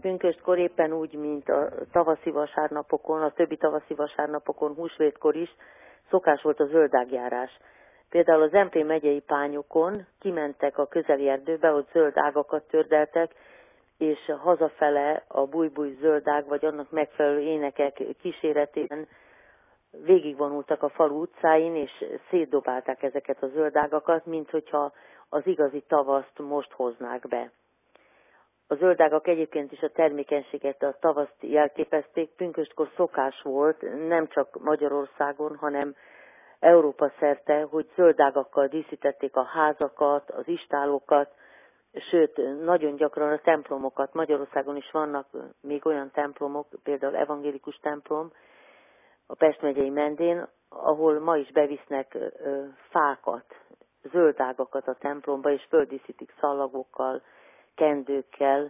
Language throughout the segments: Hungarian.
Pünköstkor éppen úgy, mint a tavaszi vasárnapokon, a többi tavaszi vasárnapokon, húsvétkor is szokás volt a zöldágjárás. Például az Zemplén megyei pányokon kimentek a közeli erdőbe, ott zöld ágakat tördeltek, és hazafele a bújbúj zöldág, vagy annak megfelelő énekek kíséretében végigvonultak a falu utcáin, és szétdobálták ezeket a zöldágakat, mint hogyha az igazi tavaszt most hoznák be. A zöldágak egyébként is a termékenységet, a tavaszt jelképezték. Pünköstkor szokás volt, nem csak Magyarországon, hanem Európa szerte, hogy zöldágakkal díszítették a házakat, az istálokat, sőt, nagyon gyakran a templomokat. Magyarországon is vannak még olyan templomok, például evangélikus templom, a Pest megyei Mendén, ahol ma is bevisznek fákat, zöldágakat a templomba, és földíszítik szallagokkal, kendőkkel.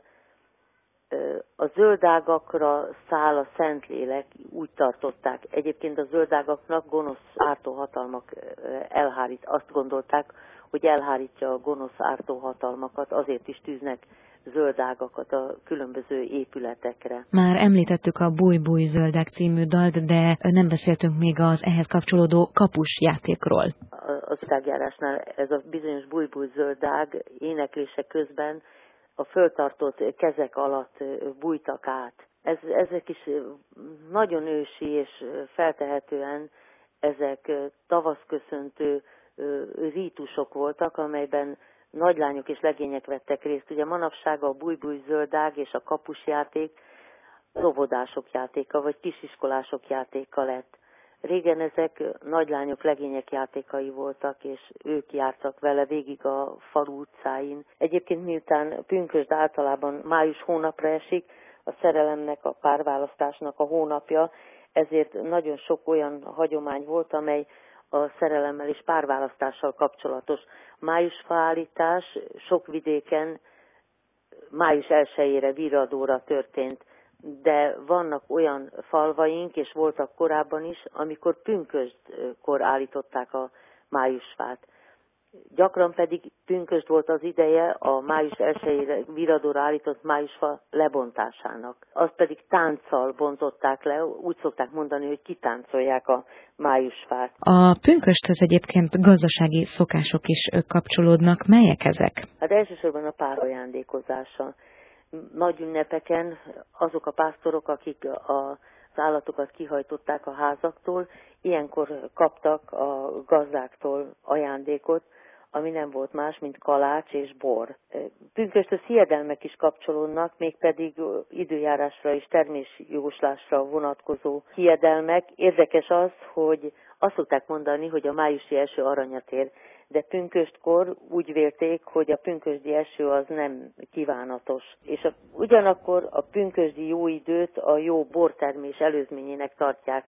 A zöldágakra száll a Szentlélek, úgy tartották. Egyébként a zöldágaknak gonosz ártó hatalmak elhárít. Azt gondolták, hogy elhárítja a gonosz ártó hatalmakat, azért is tűznek zöldágakat a különböző épületekre. Már említettük a Bújbúj zöldák című dalt, de nem beszéltünk még az ehhez kapcsolódó kapus játékról. Az zöldágjárásnál ez a bizonyos Bújbúj zöldág éneklése közben a föltartott kezek alatt bújtak át. Ezek is nagyon ősi, és feltehetően ezek tavaszköszöntő rítusok voltak, amelyben nagylányok és legények vettek részt. Ugye manapság a bújbúj zöldág és a kapusjáték az óvodások játéka, vagy kisiskolások játéka lett. Régen ezek nagylányok, legények játékai voltak, és ők jártak vele végig a falu utcáin. Egyébként miután pünkösd általában május hónapra esik, a szerelemnek, a párválasztásnak a hónapja, ezért nagyon sok olyan hagyomány volt, amely a szerelemmel és párválasztással kapcsolatos. Májusfaállítás sok vidéken május 1-ére, virradóra történt, de vannak olyan falvaink, és voltak korábban is, amikor pünkösdkor állították a májusfát. Gyakran pedig pünkösd volt az ideje a május 1-ére viradóra állított májusfa lebontásának. Azt pedig tánccal bontották le, úgy szokták mondani, hogy kitáncolják a májusfát. A pünkösthöz egyébként gazdasági szokások is kapcsolódnak. Melyek ezek? Hát elsősorban a párajándékozása. Nagy ünnepeken azok a pásztorok, akik az állatokat kihajtották a házaktól, ilyenkor kaptak a gazdáktól ajándékot, ami nem volt más, mint kalács és bor. Pünkösthöz hiedelmek is kapcsolódnak, mégpedig időjárásra és termésjóslásra vonatkozó hiedelmek. Érdekes az, hogy azt szokták mondani, hogy a májusi eső aranyat ér, de pünköstkor úgy vélték, hogy a pünkösdi eső az nem kívánatos. És ugyanakkor a pünkösdi jó időt a jó bortermés előzményének tartják.